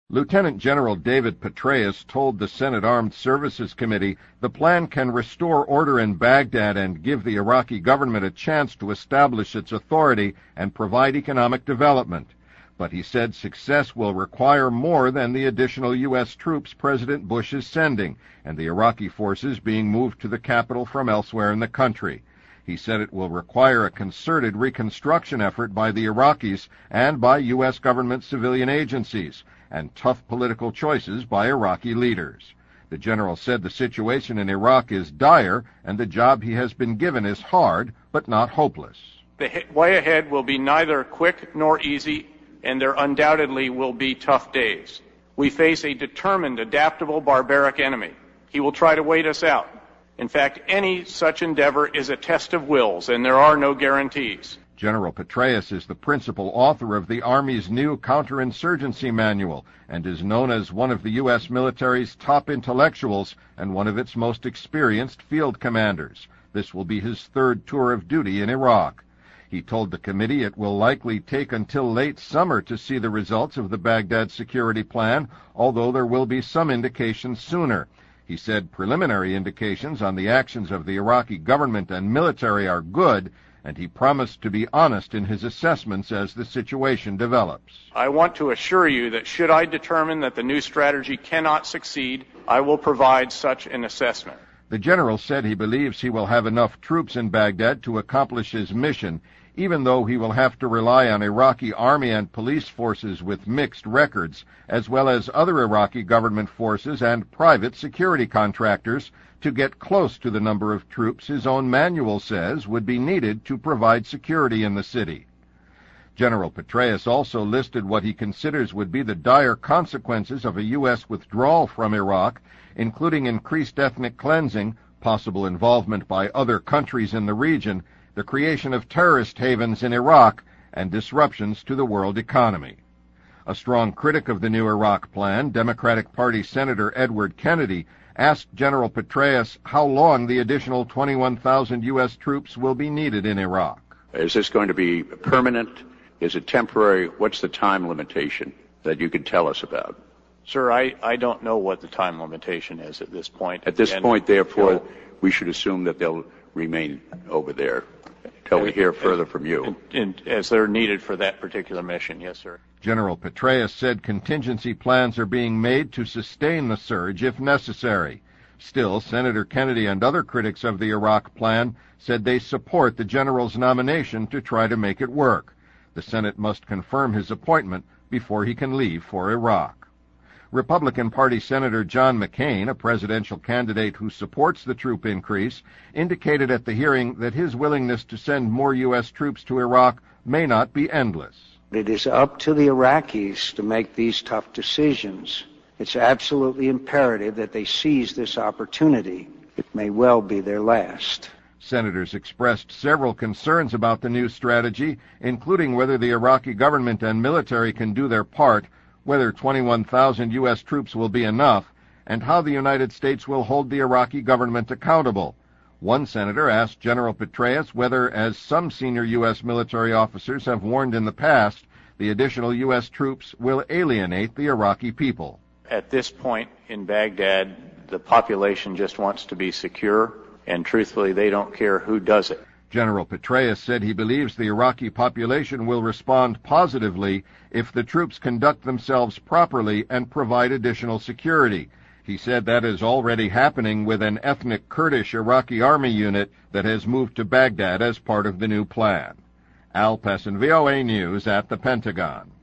Lieutenant General David Petraeus told the Senate Armed Services Committee the plan can restore order in Baghdad and give the Iraqi government a chance to establish its authority and provide economic development. But he said success will require more than the additional U.S. troops President Bush is sending and the Iraqi forces being moved to the capital from elsewhere in the country. He said it will require a concerted reconstruction effort by the Iraqis and by U.S. government civilian agencies, and tough political choices by Iraqi leaders. The general said the situation in Iraq is dire, and the job he has been given is hard, but not hopeless. The way ahead will be neither quick nor easy, and there undoubtedly will be tough days. We face a determined, adaptable, barbaric enemy. He will try to wait us out. In fact, any such endeavor is a test of wills, and there are no guarantees. General Petraeus is the principal author of the Army's new counterinsurgency manual and is known as one of the U.S. military's top intellectuals and one of its most experienced field commanders. This will be his third tour of duty in Iraq. He told the committee it will likely take until late summer to see the results of the Baghdad security plan, although there will be some indications sooner. He said preliminary indications on the actions of the Iraqi government and military are good, and he promised to be honest in his assessments as the situation develops. I want to assure you that should I determine that the new strategy cannot succeed, I will provide such an assessment. The general said he believes he will have enough troops in Baghdad to accomplish his mission, even though he will have to rely on Iraqi army and police forces with mixed records, as well as other Iraqi government forces and private security contractors, to get close to the number of troops his own manual says would be needed to provide security in the city. General Petraeus also listed what he considers would be the dire consequences of a U.S. withdrawal from Iraq, including increased ethnic cleansing, possible involvement by other countries in the region, the creation of terrorist havens in Iraq, and disruptions to the world economy. A strong critic of the new Iraq plan, Democratic Party Senator Edward Kennedy, asked General Petraeus how long the additional 21,000 U.S. troops will be needed in Iraq. Is this going to be permanent? Is it temporary? What's the time limitation that you can tell us about? Sir, I don't know what the time limitation is at this point. At this point, therefore, we should assume that they'll remain over there until we hear further from you. As they're needed for that particular mission, yes, sir. General Petraeus said contingency plans are being made to sustain the surge if necessary. Still, Senator Kennedy and other critics of the Iraq plan said they support the general's nomination to try to make it work. The Senate must confirm his appointment before he can leave for Iraq. Republican Party Senator John McCain, a presidential candidate who supports the troop increase, indicated at the hearing that his willingness to send more U.S. troops to Iraq may not be endless. It is up to the Iraqis to make these tough decisions. It's absolutely imperative that they seize this opportunity. It may well be their last. Senators expressed several concerns about the new strategy, including whether the Iraqi government and military can do their part, whether 21,000 U.S. troops will be enough, and how the United States will hold the Iraqi government accountable. One senator asked General Petraeus whether, as some senior U.S. military officers have warned in the past, the additional U.S. troops will alienate the Iraqi people. At this point in Baghdad, the population just wants to be secure, and truthfully, they don't care who does it. General Petraeus said he believes the Iraqi population will respond positively if the troops conduct themselves properly and provide additional security. He said that is already happening with an ethnic Kurdish Iraqi army unit that has moved to Baghdad as part of the new plan. Al Pessin, VOA News at the Pentagon.